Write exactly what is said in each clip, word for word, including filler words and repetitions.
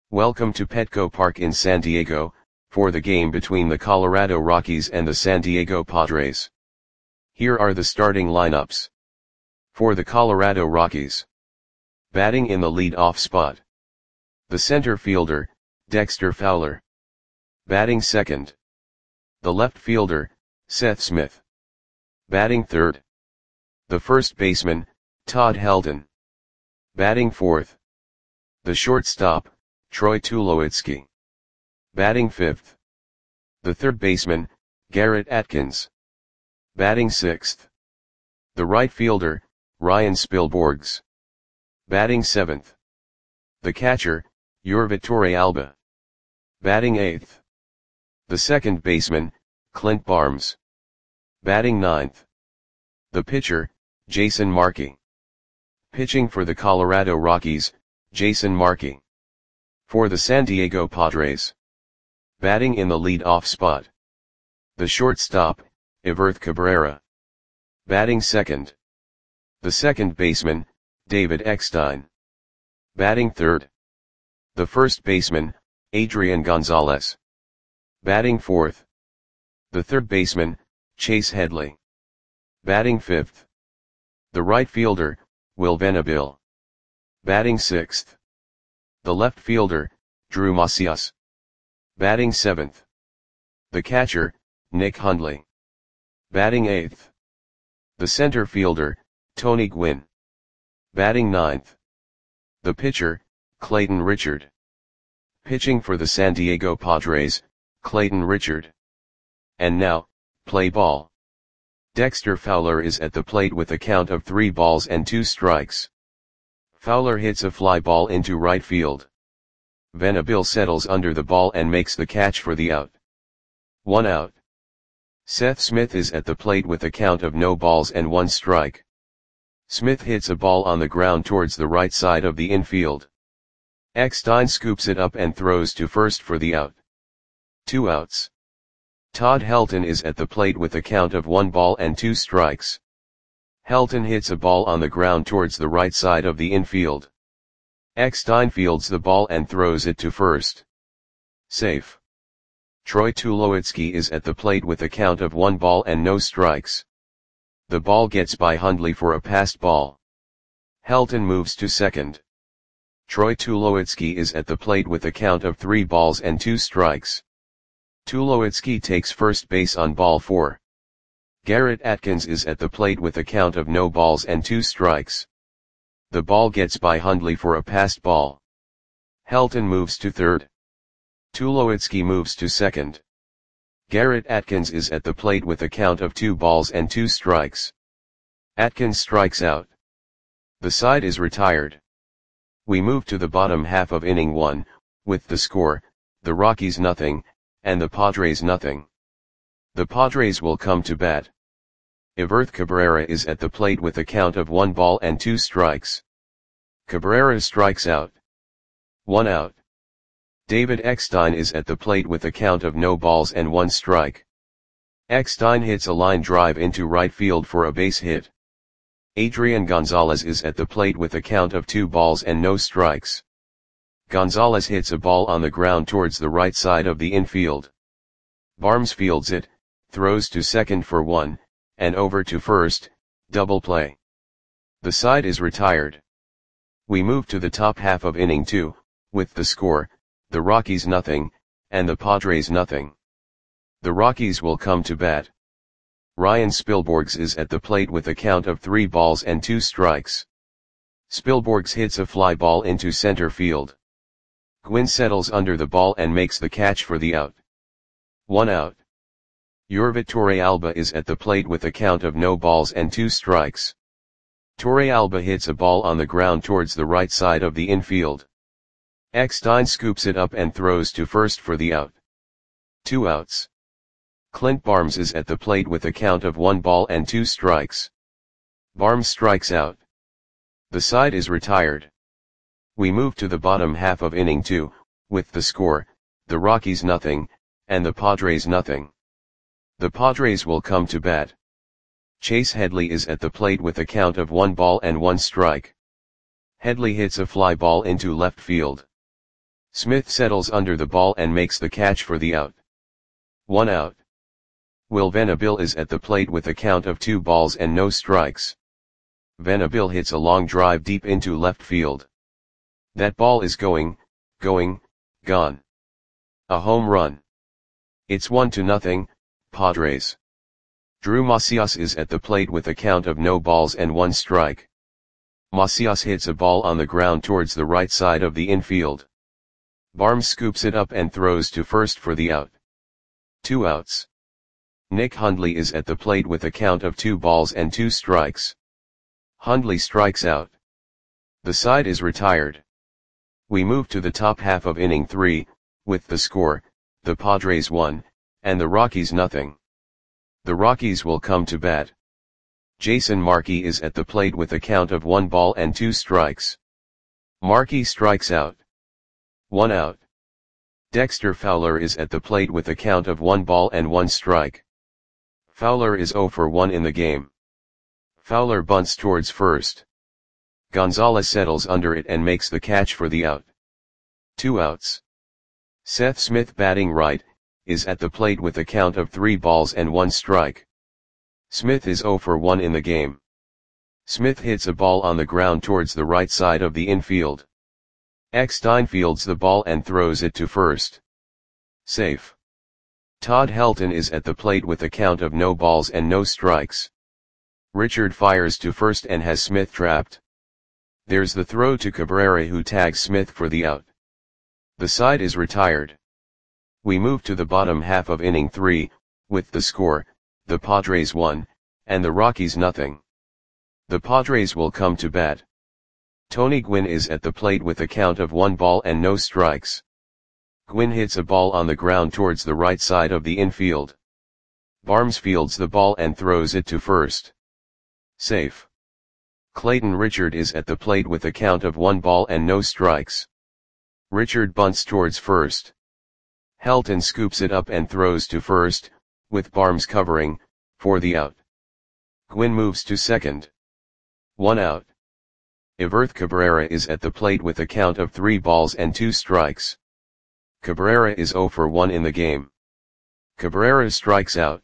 Welcome to Petco Park in San Diego, for the game between the Colorado Rockies and the San Diego Padres. Here are the starting lineups. For the Colorado Rockies. Batting in the lead-off spot. The center fielder, Dexter Fowler. Batting second. The left fielder, Seth Smith. Batting third. The first baseman, Todd Helton. Batting fourth. The shortstop, Troy Tulowitzki. Batting fifth. The third baseman, Garrett Atkins. Batting sixth. The right fielder, Ryan Spilborghs. Batting seventh. The catcher, Yorvi Torrealba. Batting eighth. The second baseman, Clint Barnes. Batting ninth. The pitcher, Jason Markey. Pitching for the Colorado Rockies, Jason Markey. For the San Diego Padres. Batting in the lead-off spot. The shortstop, Everth Cabrera. Batting second. The second baseman, David Eckstein. Batting third. The first baseman, Adrian Gonzalez. Batting fourth. The third baseman, Chase Headley. Batting fifth. The right fielder, Will Venable. Batting sixth. The left fielder, Drew Macias. Batting seventh. The catcher, Nick Hundley. Batting eighth. The center fielder, Tony Gwynn. Batting ninth. The pitcher, Clayton Richard. Pitching for the San Diego Padres, Clayton Richard. And now, play ball. Dexter Fowler is at the plate with a count of three balls and two strikes. Fowler hits a fly ball into right field. Venable settles under the ball and makes the catch for the out. One out. Seth Smith is at the plate with a count of no balls and one strike. Smith hits a ball on the ground towards the right side of the infield. Eckstein scoops it up and throws to first for the out. Two outs. Todd Helton is at the plate with a count of one ball and two strikes. Helton hits a ball on the ground towards the right side of the infield. Eckstein fields the ball and throws it to first. Safe. Troy Tulowitzki is at the plate with a count of one ball and no strikes. The ball gets by Hundley for a passed ball. Helton moves to second. Troy Tulowitzki is at the plate with a count of three balls and two strikes. Tulowitzki takes first base on ball four. Garrett Atkins is at the plate with a count of no balls and two strikes. The ball gets by Hundley for a passed ball. Helton moves to third. Tulowitzki moves to second. Garrett Atkins is at the plate with a count of two balls and two strikes. Atkins strikes out. The side is retired. We move to the bottom half of inning one, with the score, the Rockies nothing, and the Padres nothing. The Padres will come to bat. Everth Cabrera is at the plate with a count of one ball and two strikes. Cabrera strikes out. One out. David Eckstein is at the plate with a count of no balls and one strike. Eckstein hits a line drive into right field for a base hit. Adrian Gonzalez is at the plate with a count of two balls and no strikes. Gonzalez hits a ball on the ground towards the right side of the infield. Barnes fields it, throws to second for one, and over to first, double play. The side is retired. We move to the top half of inning two, with the score, the Rockies nothing, and the Padres nothing. The Rockies will come to bat. Ryan Spilborghs is at the plate with a count of three balls and two strikes. Spilborghs hits a fly ball into center field. Gwynn settles under the ball and makes the catch for the out. One out. Yorvi Torrealba is at the plate with a count of no balls and two strikes. Torrealba hits a ball on the ground towards the right side of the infield. Eckstein scoops it up and throws to first for the out. Two outs. Clint Barnes is at the plate with a count of one ball and two strikes. Barnes strikes out. The side is retired. We move to the bottom half of inning two, with the score, the Rockies nothing, and the Padres nothing. The Padres will come to bat. Chase Headley is at the plate with a count of one ball and one strike. Headley hits a fly ball into left field. Smith settles under the ball and makes the catch for the out. One out. Will Venabil is at the plate with a count of two balls and no strikes. Venabil hits a long drive deep into left field. That ball is going, going, gone. A home run. It's one to nothing, Padres. Drew Macias is at the plate with a count of no balls and one strike. Macias hits a ball on the ground towards the right side of the infield. Barnes scoops it up and throws to first for the out. Two outs. Nick Hundley is at the plate with a count of two balls and two strikes. Hundley strikes out. The side is retired. We move to the top half of inning three, with the score, the Padres one, and the Rockies nothing. The Rockies will come to bat. Jason Markey is at the plate with a count of one ball and two strikes. Markey strikes out. One out. Dexter Fowler is at the plate with a count of one ball and one strike. Fowler is zero for one in the game. Fowler bunts towards first. Gonzalez settles under it and makes the catch for the out. Two outs. Seth Smith, batting right, is at the plate with a count of three balls and one strike. Smith is zero for one in the game. Smith hits a ball on the ground towards the right side of the infield. Eckstein fields the ball and throws it to first. Safe. Todd Helton is at the plate with a count of no balls and no strikes. Richard fires to first and has Smith trapped. There's the throw to Cabrera, who tags Smith for the out. The side is retired. We move to the bottom half of inning three, with the score, the Padres one, and the Rockies nothing. The Padres will come to bat. Tony Gwynn is at the plate with a count of one ball and no strikes. Gwynn hits a ball on the ground towards the right side of the infield. Barnes fields the ball and throws it to first. Safe. Clayton Richard is at the plate with a count of one ball and no strikes. Richard bunts towards first. Helton scoops it up and throws to first, with Barnes covering, for the out. Gwynn moves to second. One out. Everth Cabrera is at the plate with a count of three balls and two strikes. Cabrera is zero for one in the game. Cabrera strikes out.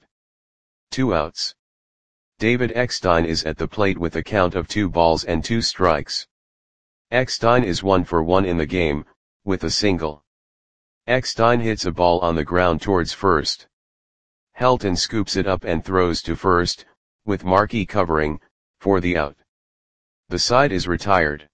Two outs. David Eckstein is at the plate with a count of two balls and two strikes. Eckstein is one for one in the game, with a single. Eckstein hits a ball on the ground towards first. Helton scoops it up and throws to first, with Markey covering, for the out. The side is retired.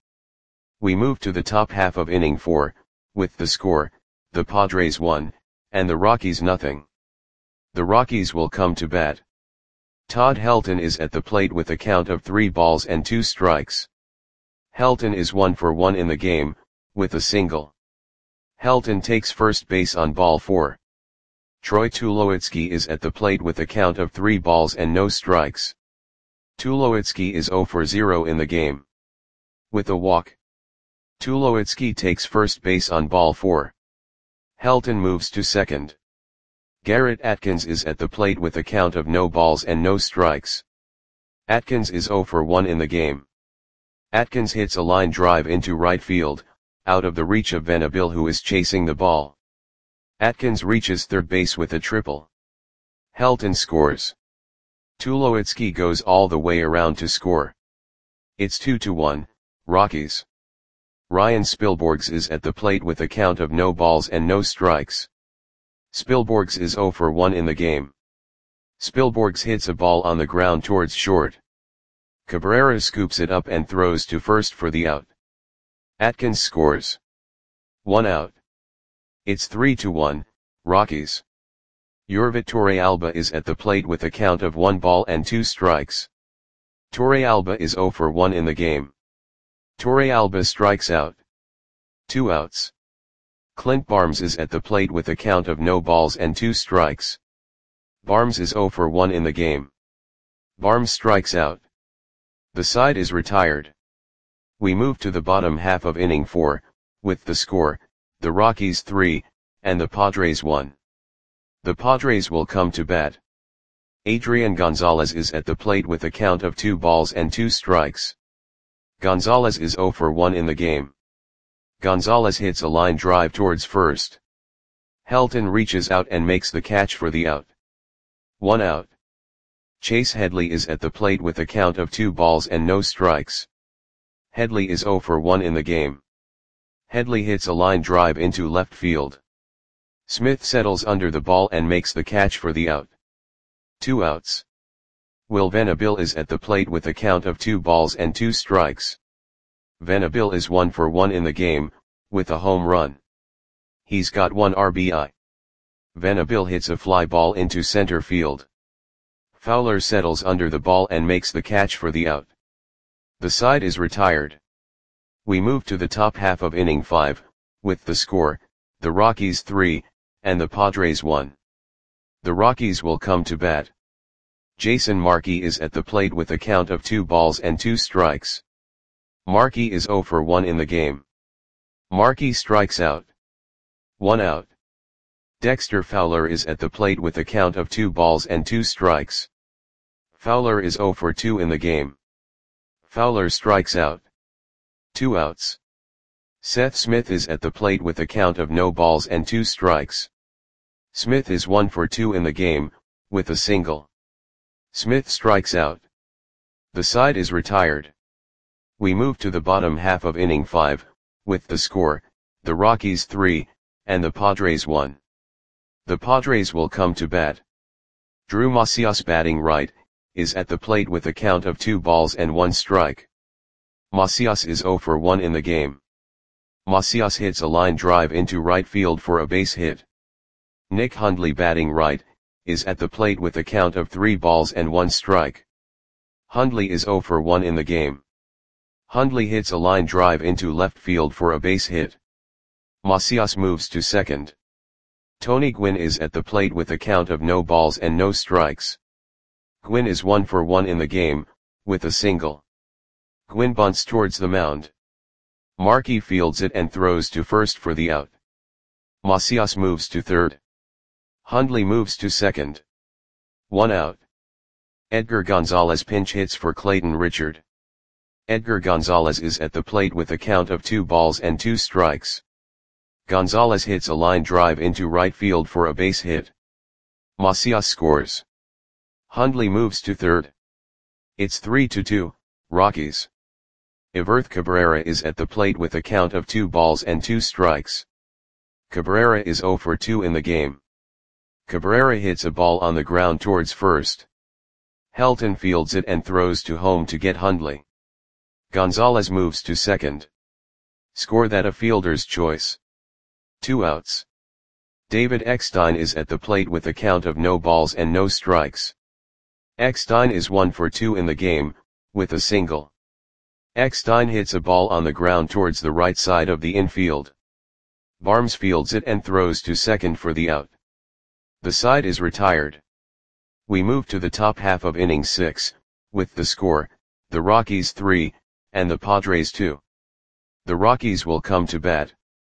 We move to the top half of inning four, with the score, the Padres one, and the Rockies nothing. The Rockies will come to bat. Todd Helton is at the plate with a count of three balls and two strikes. Helton is one for one in the game, with a single. Helton takes first base on ball four. Troy Tulowitzki is at the plate with a count of three balls and no strikes. Tulowitzki is zero for zero in the game. With a walk. Tulowitzki takes first base on ball four. Helton moves to second. Garrett Atkins is at the plate with a count of no balls and no strikes. Atkins is zero for one in the game. Atkins hits a line drive into right field, out of the reach of Venabil, who is chasing the ball. Atkins reaches third base with a triple. Helton scores. Tulowitzki goes all the way around to score. It's two to one, Rockies. Ryan Spilborghs is at the plate with a count of no balls and no strikes. Spilborghs is zero for one in the game. Spilborghs hits a ball on the ground towards short. Cabrera scoops it up and throws to first for the out. Atkins scores. One out. It's three to one, Rockies. Yorvit Torrealba is at the plate with a count of one ball and two strikes. Torrealba is zero for one in the game. Torrealba strikes out. Two outs. Clint Barnes is at the plate with a count of no balls and two strikes. Barnes is zero for one in the game. Barnes strikes out. The side is retired. We move to the bottom half of inning four, with the score, the Rockies three, and the Padres one. The Padres will come to bat. Adrian Gonzalez is at the plate with a count of two balls and two strikes. Gonzalez is zero for one in the game. Gonzalez hits a line drive towards first. Helton reaches out and makes the catch for the out. One out. Chase Headley is at the plate with a count of two balls and no strikes. Headley is zero for one in the game. Headley hits a line drive into left field. Smith settles under the ball and makes the catch for the out. Two outs. Will Venable is at the plate with a count of two balls and two strikes. Venable is one for one in the game, with a home run. He's got one R B I. Venable hits a fly ball into center field. Fowler settles under the ball and makes the catch for the out. The side is retired. We move to the top half of inning five, with the score, the Rockies three, and the Padres one. The Rockies will come to bat. Jason Markey is at the plate with a count of two balls and two strikes. Markey is zero for one in the game. Markey strikes out. One out. Dexter Fowler is at the plate with a count of two balls and two strikes. Fowler is zero for two in the game. Fowler strikes out. Two outs. Seth Smith is at the plate with a count of no balls and two strikes. Smith is one for two in the game, with a single. Smith strikes out. The side is retired. We move to the bottom half of inning five, with the score, the Rockies three, and the Padres one. The Padres will come to bat. Drew Macias, batting right, is at the plate with a count of two balls and one strike. Macias is zero for one in the game. Macias hits a line drive into right field for a base hit. Nick Hundley, batting right, is at the plate with a count of three balls and one strike. Hundley is zero for one in the game. Hundley hits a line drive into left field for a base hit. Macias moves to second. Tony Gwynn is at the plate with a count of no balls and no strikes. Gwynn is one for one in the game, with a single. Gwynn bunts towards the mound. Markey fields it and throws to first for the out. Macias moves to third. Hundley moves to second. One out. Edgar Gonzalez pinch hits for Clayton Richard. Edgar Gonzalez is at the plate with a count of two balls and two strikes. Gonzalez hits a line drive into right field for a base hit. Macias scores. Hundley moves to third. It's three to two, Rockies. Everth Cabrera is at the plate with a count of two balls and two strikes. Cabrera is zero for two in the game. Cabrera hits a ball on the ground towards first. Helton fields it and throws to home to get Hundley. Gonzalez moves to second. Score that a fielder's choice. Two outs. David Eckstein is at the plate with a count of no balls and no strikes. Eckstein is one for two in the game, with a single. Eckstein hits a ball on the ground towards the right side of the infield. Barnes fields it and throws to second for the out. The side is retired. We move to the top half of inning six, with the score, the Rockies three, and the Padres two. The Rockies will come to bat.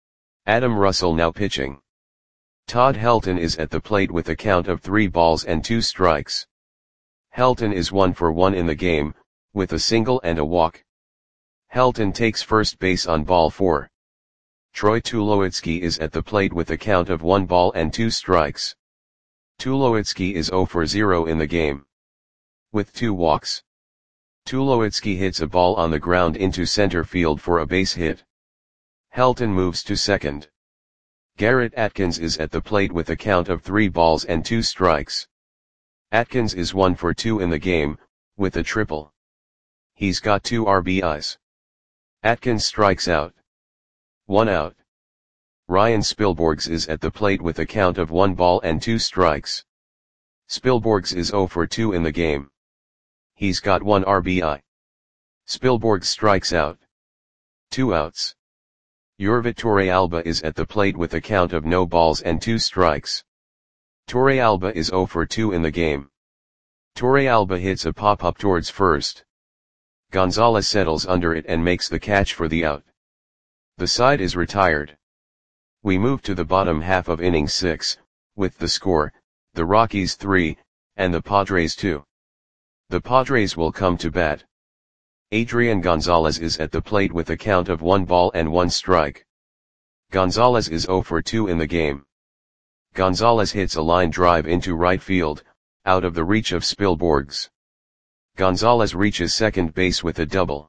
Adam Russell now pitching. Todd Helton is at the plate with a count of three balls and two strikes. Helton is one for one in the game, with a single and a walk. Helton takes first base on ball four. Troy Tulowitzki is at the plate with a count of one ball and two strikes. Tulowitzki is zero for zero in the game. With two walks. Tulowitzki hits a ball on the ground into center field for a base hit. Helton moves to second. Garrett Atkins is at the plate with a count of three balls and two strikes. Atkins is one for two in the game, with a triple. He's got two R B Is. Atkins strikes out. One out. Ryan Spilborghs is at the plate with a count of one ball and two strikes. Spilborghs is zero for two in the game. He's got one R B I. Spilborghs strikes out. Two outs. Yorvit Torrealba is at the plate with a count of no balls and two strikes. Torrealba is zero for two in the game. Torrealba hits a pop-up towards first. Gonzalez settles under it and makes the catch for the out. The side is retired. We move to the bottom half of inning six, with the score, the Rockies three, and the Padres two. The Padres will come to bat. Adrian Gonzalez is at the plate with a count of one ball and one strike. Gonzalez is zero for two in the game. Gonzalez hits a line drive into right field, out of the reach of Spielborgs. Gonzalez reaches second base with a double.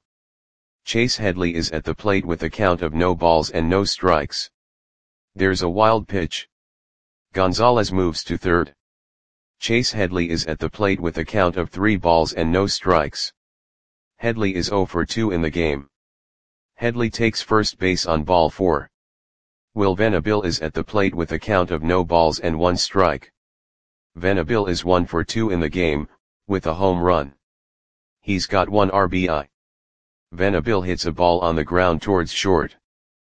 Chase Headley is at the plate with a count of no balls and no strikes. There's a wild pitch. Gonzalez moves to third. Chase Headley is at the plate with a count of three balls and no strikes. Headley is zero for two in the game. Headley takes first base on ball four. Will Venable is at the plate with a count of no balls and one strike. Venable is one for two in the game, with a home run. He's got one R B I. Venable hits a ball on the ground towards short.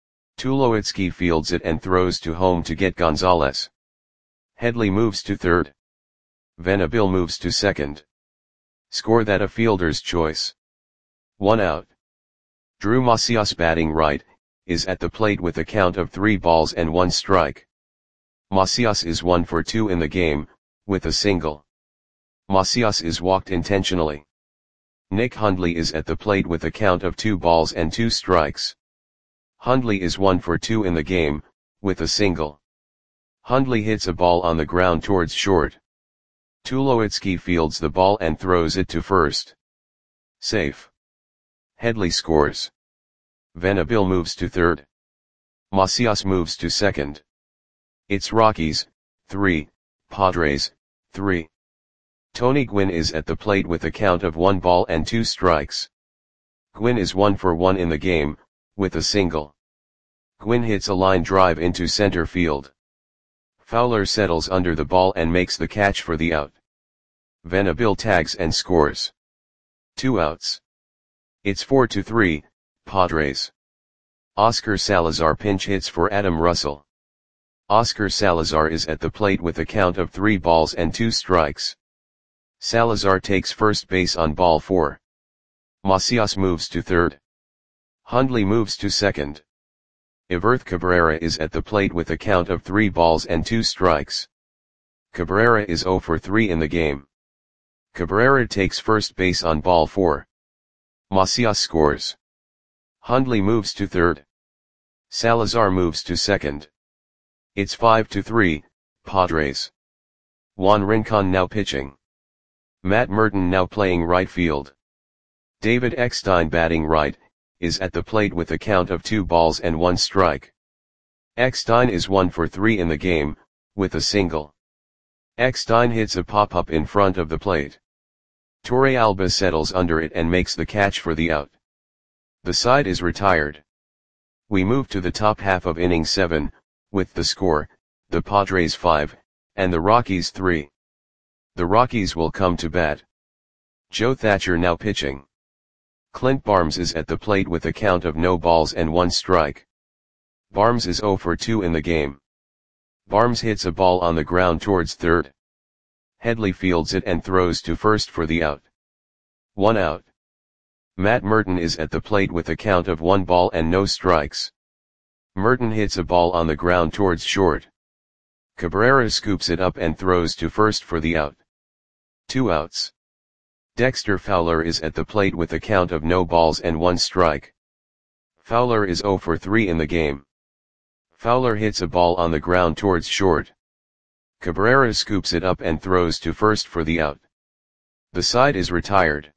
Tulowitzki fields it and throws to home to get Gonzalez. Headley moves to third. Venable moves to second. Score that a fielder's choice. One out. Drew Macias, batting right, is at the plate with a count of three balls and one strike. Macias is one for two in the game, with a single. Macias is walked intentionally. Nick Hundley is at the plate with a count of two balls and two strikes. Hundley is one for two in the game, with a single. Hundley hits a ball on the ground towards short. Tulowitzki fields the ball and throws it to first. Safe. Headley scores. Venable moves to third. Macias moves to second. It's Rockies, three, Padres, three. Tony Gwynn is at the plate with a count of one ball and two strikes. Gwynn is one for one in the game, with a single. Gwynn hits a line drive into center field. Fowler settles under the ball and makes the catch for the out. Venable tags and scores. Two outs. It's four to three, Padres. Oscar Salazar pinch hits for Adam Russell. Oscar Salazar is at the plate with a count of three balls and two strikes. Salazar takes first base on ball four. Macias moves to third. Hundley moves to second. Iverth Cabrera is at the plate with a count of three balls and two strikes. Cabrera is zero for three in the game. Cabrera takes first base on ball four. Macias scores. Hundley moves to third. Salazar moves to second. It's five to three, Padres. Juan Rincon now pitching. Matt Merton now playing right field. David Eckstein, batting right, is at the plate with a count of two balls and one strike. Eckstein is one for three in the game, with a single. Eckstein hits a pop-up in front of the plate. Torre Alba settles under it and makes the catch for the out. The side is retired. We move to the top half of inning seven, with the score, the Padres five, and the Rockies three. The Rockies will come to bat. Joe Thatcher now pitching. Clint Barnes is at the plate with a count of no balls and one strike. Barnes is zero for two in the game. Barnes hits a ball on the ground towards third. Headley fields it and throws to first for the out. One out. Matt Merton is at the plate with a count of one ball and no strikes. Merton hits a ball on the ground towards short. Cabrera scoops it up and throws to first for the out. Two outs. Dexter Fowler is at the plate with a count of no balls and one strike. Fowler is zero for three in the game. Fowler hits a ball on the ground towards short. Cabrera scoops it up and throws to first for the out. The side is retired.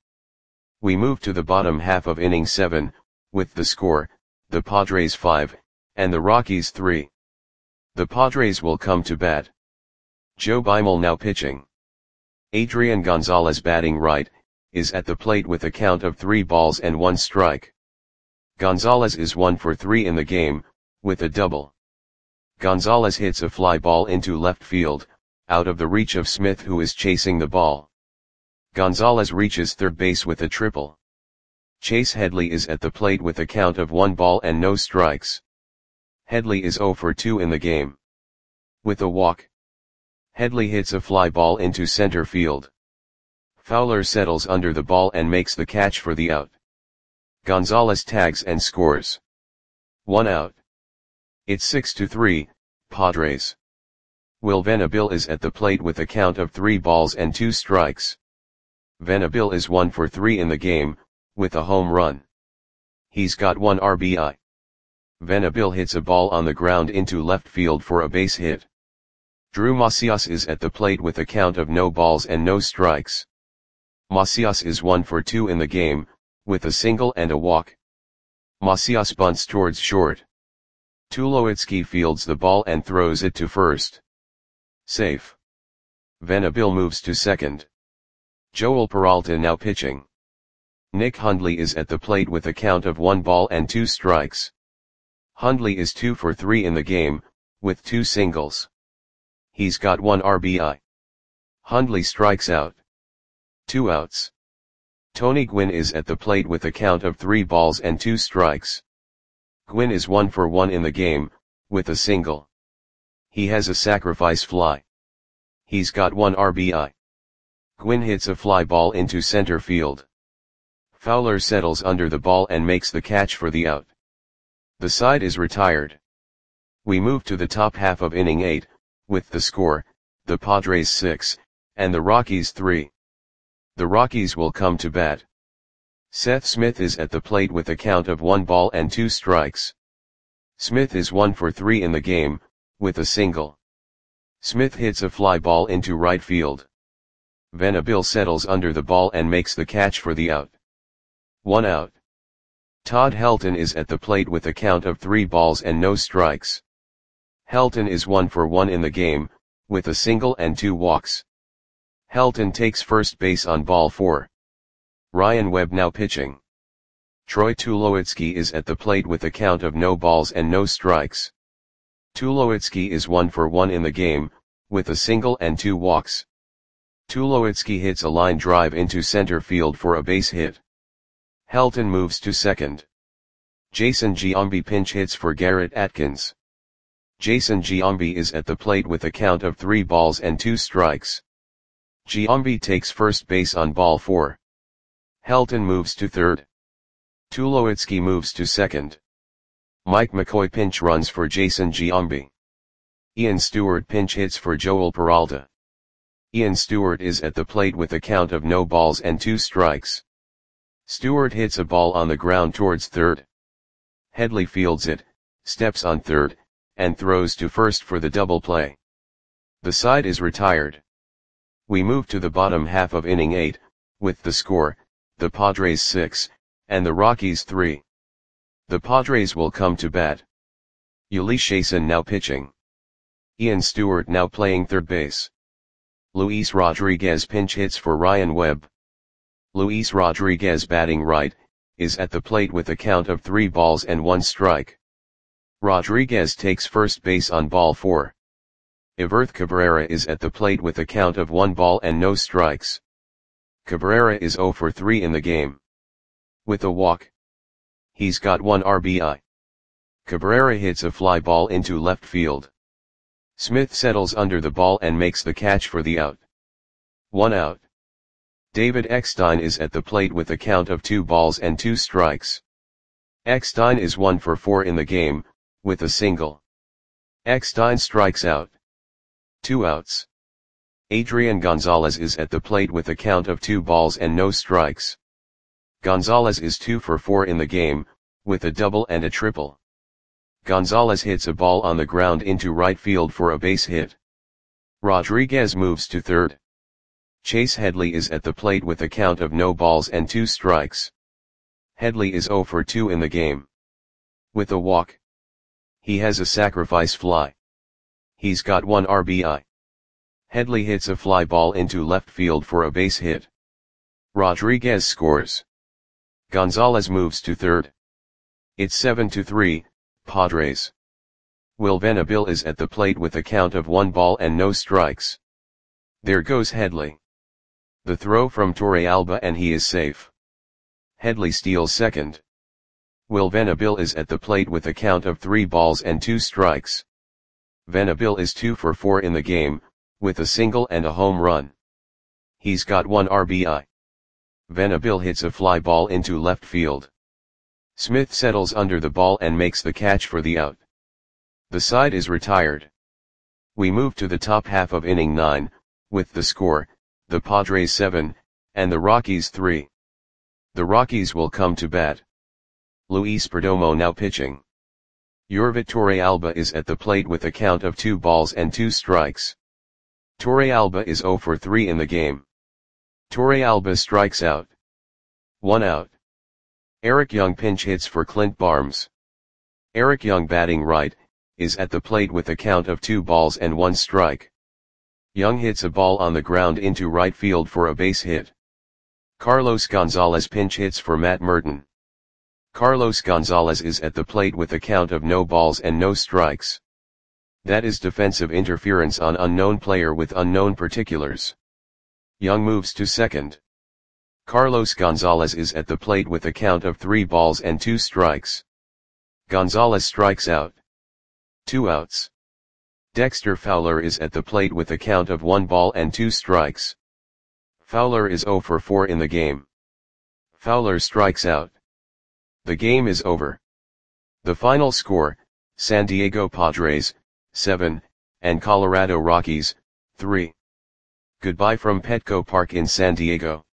We move to the bottom half of inning seven, with the score, the Padres five, and the Rockies three. The Padres will come to bat. Joe Beimel now pitching. Adrian Gonzalez, batting right, is at the plate with a count of three balls and one strike. Gonzalez is one for three in the game, with a double. Gonzalez hits a fly ball into left field, out of the reach of Smith, who is chasing the ball. Gonzalez reaches third base with a triple. Chase Headley is at the plate with a count of one ball and no strikes. Headley is zero for two in the game. With a walk. Headley hits a fly ball into center field. Fowler settles under the ball and makes the catch for the out. Gonzalez tags and scores. One out. It's six to three, Padres. Will Venable is at the plate with a count of three balls and two strikes. Venable is one for three in the game, with a home run. He's got one R B I. Venabil hits a ball on the ground into left field for a base hit. Drew Macias is at the plate with a count of no balls and no strikes. Macias is one for two in the game, with a single and a walk. Macias bunts towards short. Tulowitzki fields the ball and throws it to first. Safe. Venabil moves to second. Joel Peralta now pitching. Nick Hundley is at the plate with a count of one ball and two strikes. Hundley is two for three in the game, with two singles. He's got one R B I. Hundley strikes out. Two outs. Tony Gwynn is at the plate with a count of three balls and two strikes. Gwynn is one for one in the game, with a single. He has a sacrifice fly. He's got one R B I. Gwynn hits a fly ball into center field. Fowler settles under the ball and makes the catch for the out. The side is retired. We move to the top half of inning eight, with the score, the Padres six, and the Rockies three. The Rockies will come to bat. Seth Smith is at the plate with a count of one ball and two strikes. Smith is one for three in the game, with a single. Smith hits a fly ball into right field. Venabil settles under the ball and makes the catch for the out. One out. Todd Helton is at the plate with a count of three balls and no strikes. Helton is one for one in the game, with a single and two walks. Helton takes first base on ball four. Ryan Webb now pitching. Troy Tulowitzki is at the plate with a count of no balls and no strikes. Tulowitzki is one for one in the game, with a single and two walks. Tulowitzki hits a line drive into center field for a base hit. Helton moves to second. Jason Giambi pinch hits for Garrett Atkins. Jason Giambi is at the plate with a count of three balls and two strikes. Giambi takes first base on ball four. Helton moves to third. Tulowitzki moves to second. Mike McCoy pinch runs for Jason Giambi. Ian Stewart pinch hits for Joel Peralta. Ian Stewart is at the plate with a count of no balls and two strikes. Stewart hits a ball on the ground towards third. Headley fields it, steps on third, and throws to first for the double play. The side is retired. We move to the bottom half of inning eight, with the score, the Padres six, and the Rockies three. The Padres will come to bat. Ulysses Chason now pitching. Ian Stewart now playing third base. Luis Rodriguez pinch hits for Ryan Webb. Luis Rodriguez batting right, is at the plate with a count of three balls and one strike. Rodriguez takes first base on ball four. Everth Cabrera is at the plate with a count of one ball and no strikes. Cabrera is zero for three in the game. With a walk. He's got one R B I. Cabrera hits a fly ball into left field. Smith settles under the ball and makes the catch for the out. One out. David Eckstein is at the plate with a count of two balls and two strikes. Eckstein is one for four in the game, with a single. Eckstein strikes out. Two outs. Adrian Gonzalez is at the plate with a count of two balls and no strikes. Gonzalez is two for four in the game, with a double and a triple. Gonzalez hits a ball on the ground into right field for a base hit. Rodriguez moves to third. Chase Headley is at the plate with a count of no balls and two strikes. Headley is zero for two in the game. With a walk. He has a sacrifice fly. He's got one R B I. Headley hits a fly ball into left field for a base hit. Rodriguez scores. Gonzalez moves to third. It's seven to three, Padres. Will Venabil is at the plate with a count of one ball and no strikes. There goes Headley. The throw from Torrealba and he is safe. Headley steals second. Will Venabil is at the plate with a count of three balls and two strikes. Venabil is two for four in the game, with a single and a home run. He's got one R B I. Venabil hits a fly ball into left field. Smith settles under the ball and makes the catch for the out. The side is retired. We move to the top half of inning nine, with the score, the Padres seven, and the Rockies three. The Rockies will come to bat. Luis Perdomo now pitching. Yorvit Torrealba is at the plate with a count of two balls and two strikes. Torrealba is zero for three in the game. Torrealba strikes out. One out. Eric Young pinch hits for Clint Barnes. Eric Young, batting right, is at the plate with a count of two balls and one strike. Young hits a ball on the ground into right field for a base hit. Carlos Gonzalez pinch hits for Matt Merton. Carlos Gonzalez is at the plate with a count of no balls and no strikes. That is defensive interference on unknown player with unknown particulars. Young moves to second. Carlos Gonzalez is at the plate with a count of three balls and two strikes. Gonzalez strikes out. Two outs. Dexter Fowler is at the plate with a count of one ball and two strikes. Fowler is zero for four in the game. Fowler strikes out. The game is over. The final score, San Diego Padres, seven, and Colorado Rockies, three. Goodbye from Petco Park in San Diego.